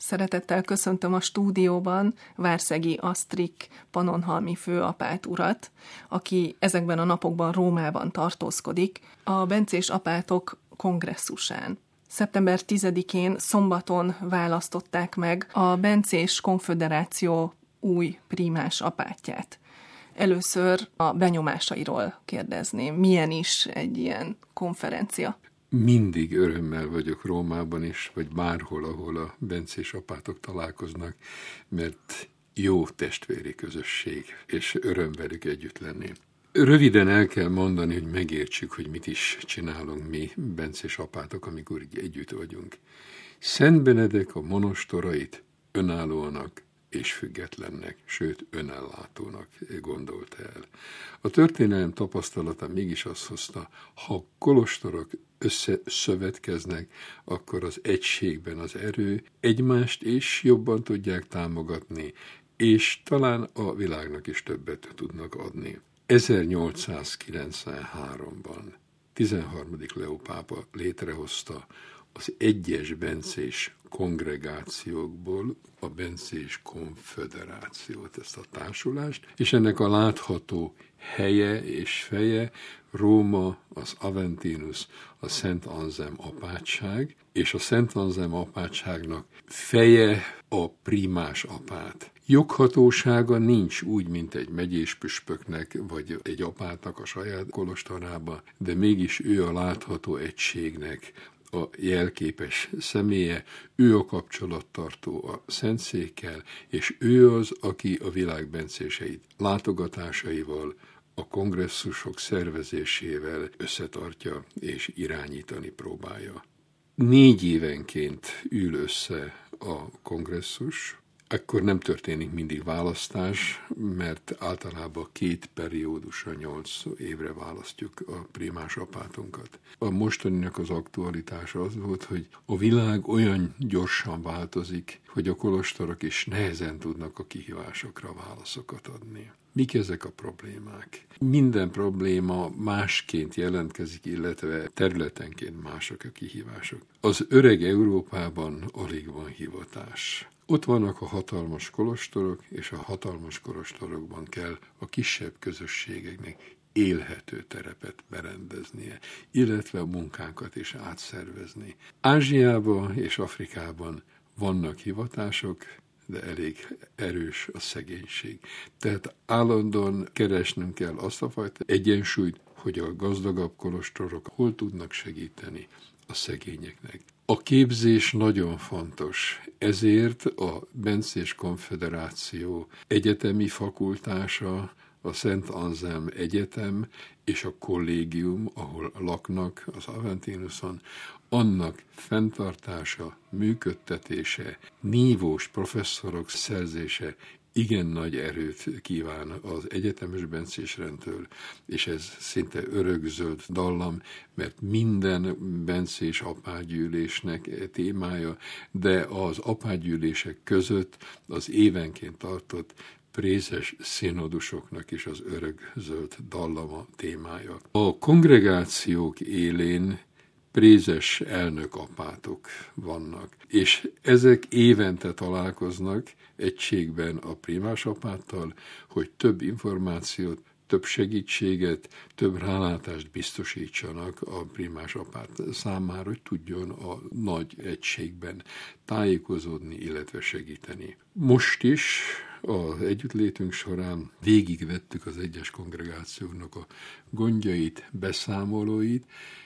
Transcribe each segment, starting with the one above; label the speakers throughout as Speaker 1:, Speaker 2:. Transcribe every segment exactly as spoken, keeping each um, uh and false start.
Speaker 1: Szeretettel köszöntöm a stúdióban Várszegi Asztrik pannonhalmi főapát urat, aki ezekben a napokban Rómában tartózkodik, a bencés apátok kongresszusán. szeptember tizedikén szombaton választották meg a Bencés Konföderáció új primás apátját. Először a benyomásairól kérdezném, milyen is egy ilyen konferencia?
Speaker 2: Mindig örömmel vagyok Rómában is, vagy bárhol, ahol a bencés apátok találkoznak, mert jó testvéri közösség, és öröm velük együtt lenni. Röviden el kell mondani, hogy megértsük, hogy mit is csinálunk mi, bencés apátok, amikor így együtt vagyunk. Szent Benedek a monostorait önállóanak és függetlennek, sőt önellátónak gondolta el. A történelem tapasztalata mégis azt hozta, ha a kolostorok összeszövetkeznek, akkor az egységben az erő, egymást is jobban tudják támogatni, és talán a világnak is többet tudnak adni. ezernyolcszázkilencvenháromban tizenharmadik Leó pápa létrehozta az egyes bencés kongregációkból a Bencés Konföderációt, ezt a társulást, és ennek a látható helye és feje Róma, az Aventinus, a Szent Anzem apátság, és a Szent Anzem apátságnak feje a primás apát. Joghatósága nincs úgy, mint egy megyés püspöknek, vagy egy apátnak a saját kolostorába, de mégis ő a látható egységnek a jelképes személye, ő a kapcsolattartó a Szentszékkel, és ő az, aki a világ bencéseit látogatásaival, a kongresszusok szervezésével összetartja és irányítani próbálja. Négy évenként ül össze a kongresszus, akkor nem történik mindig választás, mert általában két periódusra, nyolc évre választjuk a primás apátunkat. A mostaninak az aktualitása az volt, hogy a világ olyan gyorsan változik, hogy a kolostorok is nehezen tudnak a kihívásokra válaszokat adni. Mik ezek a problémák? Minden probléma másként jelentkezik, illetve területenként mások a kihívások. Az öreg Európában alig van hivatás. Ott vannak a hatalmas kolostorok, és a hatalmas kolostorokban kell a kisebb közösségeknek élhető terepet berendeznie, illetve a munkánkat is átszervezni. Ázsiában és Afrikában vannak hivatások, de elég erős a szegénység. Tehát állandóan keresnünk kell azt a fajta egyensúlyt, hogy a gazdagabb kolostorok hol tudnak segíteni a szegényeknek. A képzés nagyon fontos, ezért a Bencés Konföderáció egyetemi fakultása, a Szent Anzem Egyetem és a kollégium, ahol laknak az Aventinuson, annak fenntartása, működtetése, nívós professzorok szerzése igen nagy erőt kíván az egyetemes bencés rendtől, és ez szinte örökzöld dallam, mert minden bencés apágyűlésnek témája, de az apágyűlések között az évenként tartott prézes színodusoknak is az örökzöld dallama témája. A kongregációk élén prézes elnök apátok vannak, és ezek évente találkoznak egységben a primás apáttal, hogy több információt, több segítséget, több rálátást biztosítsanak a primás apát számára, hogy tudjon a nagy egységben tájékozódni, illetve segíteni. Most is az együttlétünk során végigvettük az egyes kongregációknak a gondjait, beszámolóit.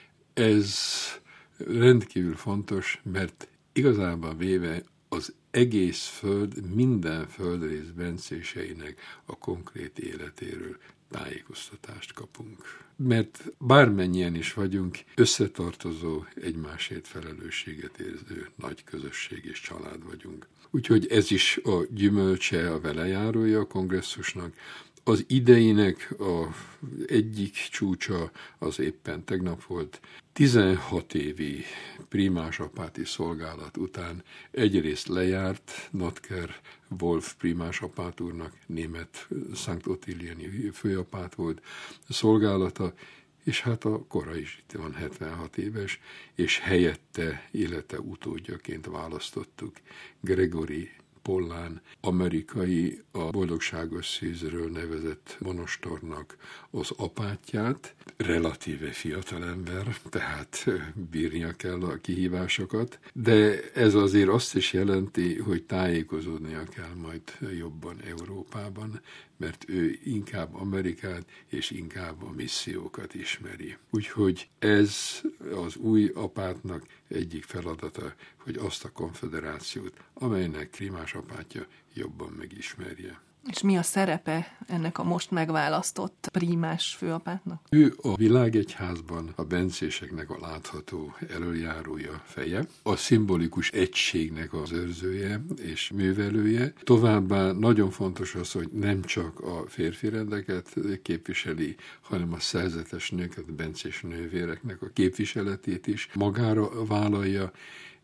Speaker 2: Ez rendkívül fontos, mert igazából véve az egész föld, minden földrész bencéseinek a konkrét életéről tájékoztatást kapunk. Mert bármennyien is vagyunk, összetartozó, egymásért felelősséget érző nagy közösség és család vagyunk. Úgyhogy ez is a gyümölcse, a velejárója a kongresszusnak. Az ideinek a egyik csúcsa az éppen tegnap volt. tizenhat évi primás apáti szolgálat után egyrészt lejárt Notker Wolf primás apát úrnak, német Szent Ottilieni főapát volt szolgálata, és hát a kora is itt van, hetvenhat éves, és helyette, élete utódjaként választottuk Gregory Pollán, amerikai, a Boldogságos Szűzről nevezett monostornak az apátját, relatíve fiatal ember, tehát bírnia kell a kihívásokat, de ez azért azt is jelenti, hogy tájékozódnia kell majd jobban Európában, mert ő inkább Amerikát és inkább a missziókat ismeri. Úgyhogy ez az új apátnak egyik feladata, hogy azt a konfederációt, amelynek Krímás apátja, jobban megismerje.
Speaker 1: És mi a szerepe ennek a most megválasztott prímás főapátnak?
Speaker 2: Ő a világegyházban a bencéseknek a látható elöljárója, feje, a szimbolikus egységnek az őrzője és művelője. Továbbá nagyon fontos az, hogy nem csak a férfi rendeket képviseli, hanem a szerzetes nőket, a bencés nővéreknek a képviseletét is magára vállalja,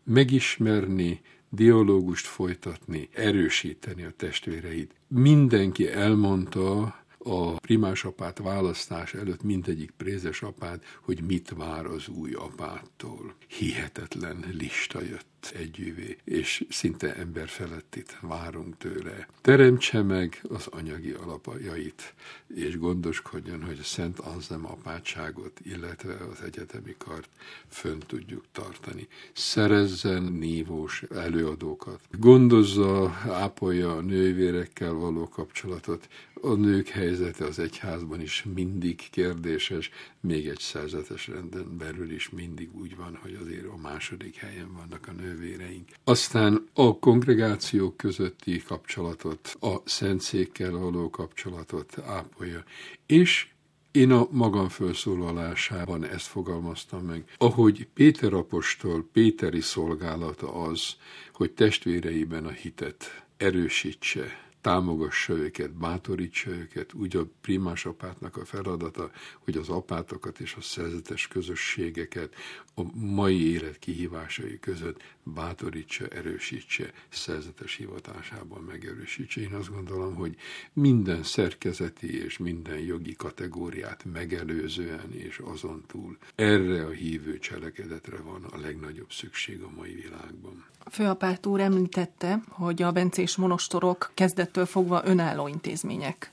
Speaker 2: megismerni, dialógust folytatni, erősíteni a testvéreit. Mindenki elmondta a primás apát választás előtt, mindegyik prézes apát, hogy mit vár az új apától. Hihetetlen lista jött együvé, és szinte emberfelettit várunk tőle. Teremtse meg az anyagi alapjait, és gondoskodjon, hogy a Szent Anzelm apátságot, illetve az egyetemi kart fönn tudjuk tartani. Szerezzen nívós előadókat. Gondozza, ápolja a nővérekkel való kapcsolatot. A nők helyzete az egyházban is mindig kérdéses, még egy szerzetes renden belül is mindig úgy van, hogy azért a második helyen vannak a nővéreink. Aztán a kongregációk közötti kapcsolatot, a szentszékkel való kapcsolatot ápolja, és én a magam felszólalásában ezt fogalmaztam meg. Ahogy Péter apostol péteri szolgálata az, hogy testvéreiben a hitet erősítse, támogassa őket, bátorítsa őket, úgy a primás apátnak a feladata, hogy az apátokat és a szerzetes közösségeket a mai élet kihívásai között bátorítsa, erősítse, szerzetes hivatásában megerősítse. Én azt gondolom, hogy minden szerkezeti és minden jogi kategóriát megelőzően és azon túl erre a hívő cselekedetre van a legnagyobb szükség a mai világban.
Speaker 1: A főapát úr említette, hogy a bencés monostorok kezdettől fogva önálló intézmények.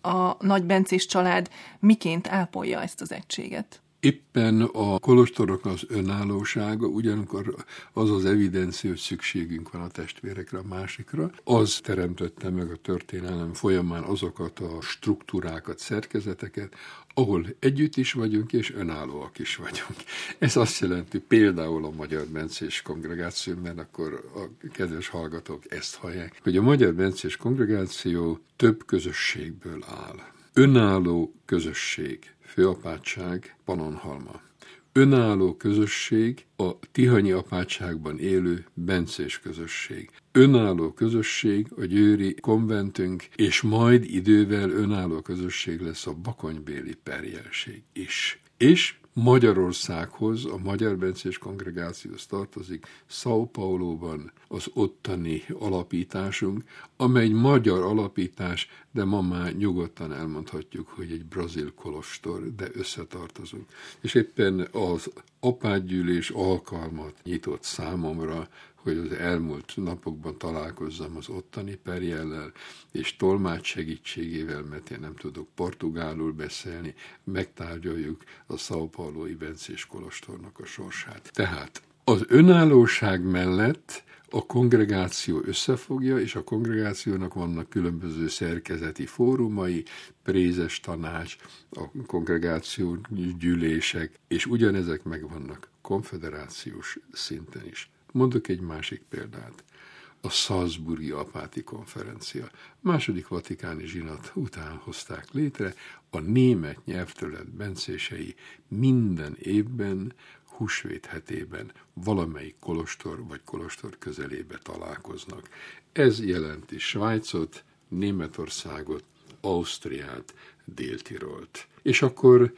Speaker 1: A nagy bencés család miként ápolja ezt az egységet?
Speaker 2: Éppen a kolostorok az önállósága, ugyanakkor az az evidencia, hogy szükségünk van a testvérekre, a másikra, az teremtette meg a történelem folyamán azokat a struktúrákat, szerkezeteket, ahol együtt is vagyunk, és önállóak is vagyunk. Ez azt jelenti, például a Magyar Bencés Kongregáció, mert akkor a kedves hallgatók ezt hallják, hogy a Magyar Bencés Kongregáció több közösségből áll. Önálló közösség, főapátság, Pannonhalma. Önálló közösség, a tihanyi apátságban élő bencés közösség. Önálló közösség, a győri konventünk, és majd idővel önálló közösség lesz a bakonybéli perjelség is. És Magyarországhoz, a Magyar Bencés Kongregációhoz tartozik São Pauloban az ottani alapításunk, amely egy magyar alapítás, de ma már nyugodtan elmondhatjuk, hogy egy brazil kolostor, de összetartozunk. És éppen az apátgyűlés alkalmat nyitott számomra, hogy az elmúlt napokban találkozzam az ottani perjellel, és tolmács segítségével, mert én nem tudok portugálul beszélni, megtárgyaljuk a São Paulói bencés kolostornak a sorsát. Tehát az önállóság mellett a kongregáció összefogja, és a kongregációnak vannak különböző szerkezeti fórumai, prézes tanács, a kongregáció gyűlések, és ugyanezek megvannak konfederációs szinten is. Mondok egy másik példát. A Salzburgi apáti konferencia. Második vatikáni zsinat után hozták létre, a német nyelvterület bencései minden évben, húsvét hetében valamelyik kolostor vagy kolostor közelébe találkoznak. Ez jelenti Svájcot, Németországot, Ausztriát, Dél-Tirolt. És akkor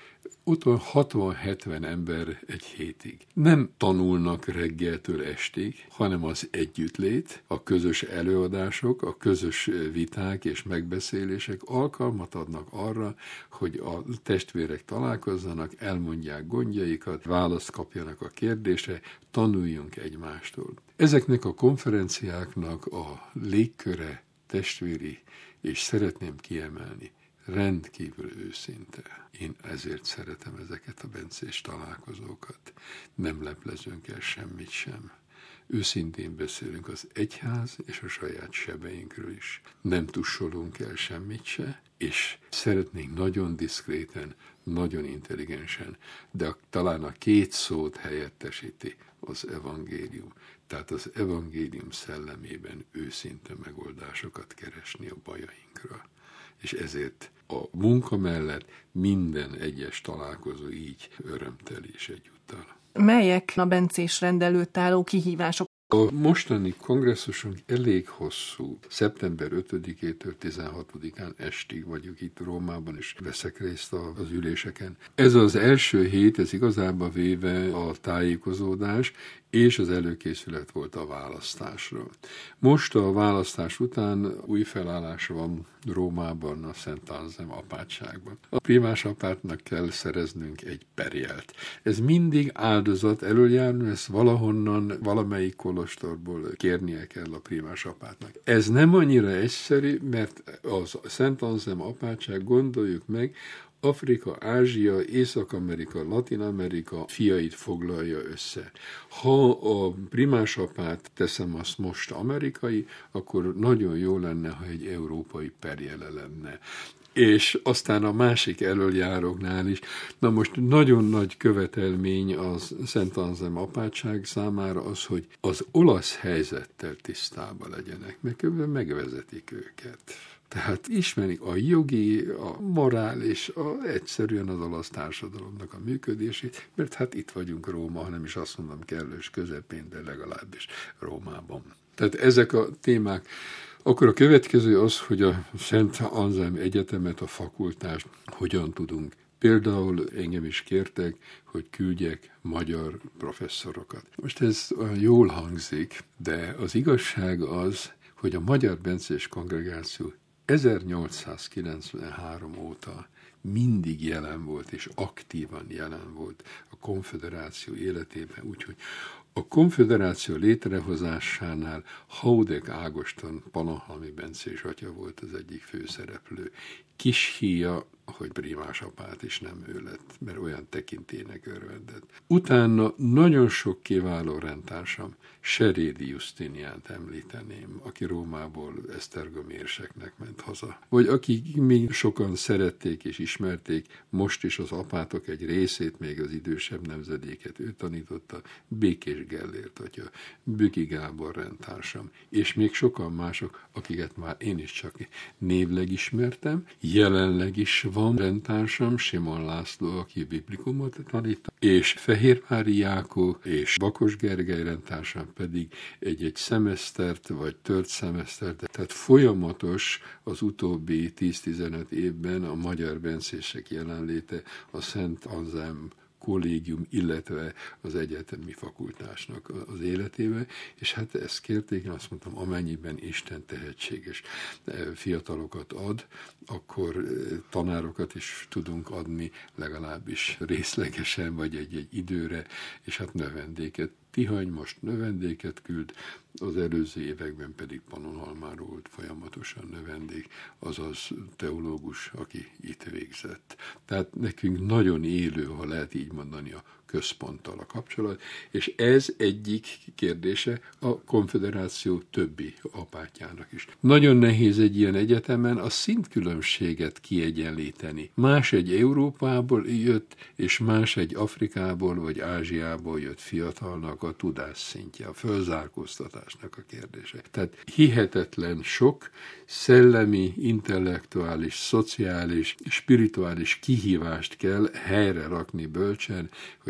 Speaker 2: Ott van hatvan-hetven ember egy hétig. Nem tanulnak reggeltől estig, hanem az együttlét, a közös előadások, a közös viták és megbeszélések alkalmat adnak arra, hogy a testvérek találkozzanak, elmondják gondjaikat, választ kapjanak a kérdésre, tanuljunk egymástól. Ezeknek a konferenciáknak a légköre testvéri, és szeretném kiemelni, rendkívül őszinte. Én ezért szeretem ezeket a bencés találkozókat. Nem leplezünk el semmit sem. Őszintén beszélünk az egyház és a saját sebeinkről is. Nem tussolunk el semmit se, és szeretnénk nagyon diszkréten, nagyon intelligensen, de talán a két szót helyettesíti az evangélium. Tehát az evangélium szellemében őszinte megoldásokat keresni a bajainkra. És ezért a munka mellett minden egyes találkozó így örömteli is egyúttal.
Speaker 1: Melyek a bencés rendelőtt álló kihívások?
Speaker 2: A mostani kongresszusunk elég hosszú. szeptember ötödikétől tizenhatodikán estig vagyok itt Rómában, és veszek részt az üléseken. Ez az első hét, ez igazából véve a tájékozódás, és az előkészület volt a választásra. Most a választás után új felállás van Rómában, a Szent Anzem apátságban. A primás apátnak kell szereznünk egy perjelt. Ez mindig áldozat elöljárni, ezt valahonnan, valamelyik kolostorból kérnie kell a primás apátnak. Ez nem annyira egyszerű, mert a Szent Anzem apátság, gondoljuk meg, Afrika, Ázsia, Észak-Amerika, Latin-Amerika fiait foglalja össze. Ha a primásapát teszem azt most amerikai, akkor nagyon jó lenne, ha egy európai perjele lenne. És aztán a másik elöljáróknál is. Na most nagyon nagy követelmény az Szent Anzem apátság számára az, hogy az olasz helyzettel tisztában legyenek, mert kb. Megvezetik őket. Tehát ismerik a jogi, a morális, a, egyszerűen az olasz társadalomnak a működését, mert hát itt vagyunk Róma, hanem is azt mondom kellős közepén, de legalábbis Rómában. Tehát ezek a témák. Akkor a következő az, hogy a Szent Anzem Egyetemet, a fakultást hogyan tudunk. Például engem is kértek, hogy küldjek magyar professzorokat. Most ez jól hangzik, de az igazság az, hogy a Magyar Bencés Kongregáció ezernyolcszázkilencvenhárom óta mindig jelen volt, és aktívan jelen volt a konföderáció életében, úgyhogy a konföderáció létrehozásánál Haudek Ágoston pannonhalmi bencés atya volt az egyik főszereplő. Kis híja, hogy primás apát is nem ő lett, mert olyan tekintélynek örvendett. Utána nagyon sok kiváló rendtársam, Serédi Justiniánt említeném, aki Rómából esztergom érseknek ment haza. Vagy akik még sokan szerették és ismerték, most is az apátok egy részét, még az idősebb nemzedéket ő tanította, Békés Gellért atya, Büki Gábor rendtársam, és még sokan mások, akiket már én is csak névleg ismertem. Jelenleg is van rendtársam, Simon László, aki biblikumot tanít, és Fehérvári Jákó és Bakos Gergely rendtársam pedig egy-egy szemesztert, vagy tört szemesztert, tehát folyamatos az utóbbi tíz-tizenöt évben a magyar bencések jelenléte a Szent Anzem kollégium, illetve az egyetemi fakultásnak az életébe, és hát ezt kérték, én azt mondtam, amennyiben Isten tehetséges fiatalokat ad, akkor tanárokat is tudunk adni, legalábbis részlegesen, vagy egy-egy időre, és hát növendéket. Tihany most növendéket küld, az előző években pedig Pannonhalmán volt folyamatosan növendék, azaz teológus, aki itt végzett. Tehát nekünk nagyon élő, ha lehet így mondani, a központtal a kapcsolat, és ez egyik kérdése a konföderáció többi apátjának is. Nagyon nehéz egy ilyen egyetemen a szintkülönbséget kiegyenlíteni. Más egy Európából jött, és más egy Afrikából vagy Ázsiából jött fiatalnak a tudásszintje, a fölzárkóztatásnak a kérdése. Tehát hihetetlen sok szellemi, intellektuális, szociális, spirituális kihívást kell helyre rakni bölcsen, hogy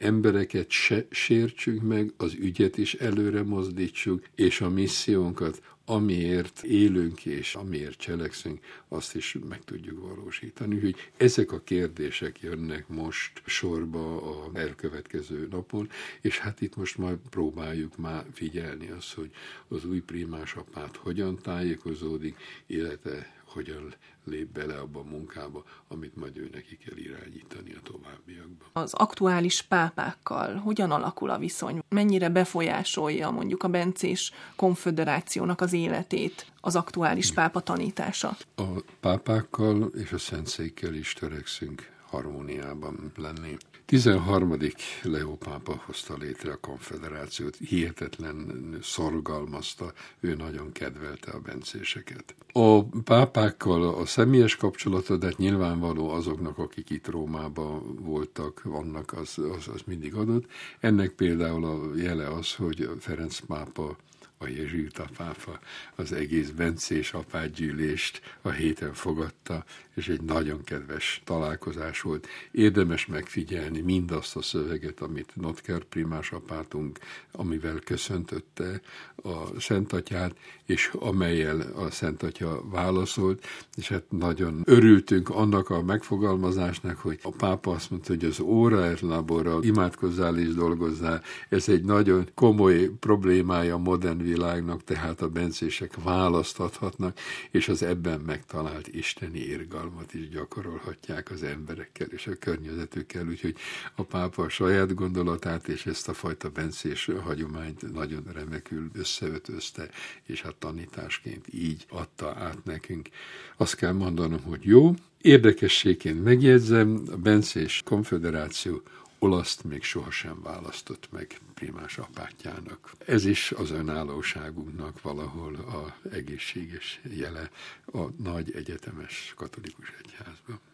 Speaker 2: embereket se sértsük meg, az ügyet is előre mozdítsuk, és a missziónkat, amiért élünk és amiért cselekszünk, azt is meg tudjuk valósítani. Úgyhogy ezek a kérdések jönnek most sorba a elkövetkező napon, és hát itt most majd próbáljuk már figyelni azt, hogy az új primás apát hogyan tájékozódik, illetve hogyan lép bele abba a munkába, amit majd ő neki kell irányítani a továbbiakban.
Speaker 1: Az aktuális pápákkal hogyan alakul a viszony? Mennyire befolyásolja mondjuk a bencés konföderációnak az életét az aktuális pápa tanítása?
Speaker 2: A pápákkal és a Szentszékkel is törekszünk harmóniában lenni. tizenharmadik Leó pápa hozta létre a konfederációt, hihetetlen szorgalmazta, ő nagyon kedvelte a bencéseket. A pápákkal a személyes kapcsolata, de nyilvánvaló azoknak, akik itt Rómában voltak, vannak, az, az, az mindig adott. Ennek például a jele az, hogy Ferenc pápa, a jezsuita pápa az egész bencés apátgyűlést a héten fogadta, és egy nagyon kedves találkozás volt. Érdemes megfigyelni mindazt a szöveget, amit Notker primás apátunk, amivel köszöntötte a Szent Atyát, és amellyel a Szent Atya válaszolt, és hát nagyon örültünk annak a megfogalmazásnak, hogy a pápa azt mondta, hogy az ora et labora, imádkozzál és dolgozzál, ez egy nagyon komoly problémája a modern világnak, tehát a bencések választ adhatnak, és az ebben megtalált isteni irgalmat is gyakorolhatják az emberekkel és a környezetükkel, úgyhogy a pápa a saját gondolatát és ezt a fajta bencés hagyományt nagyon remekül összeötözte, és hát tanításként így adta át nekünk. Azt kell mondanom, hogy jó, érdekességként megjegyzem, a bencés konföderáció olaszt még sohasem választott meg primás apátjának. Ez is az önállóságunknak valahol a egészséges jele a nagy egyetemes katolikus egyházban.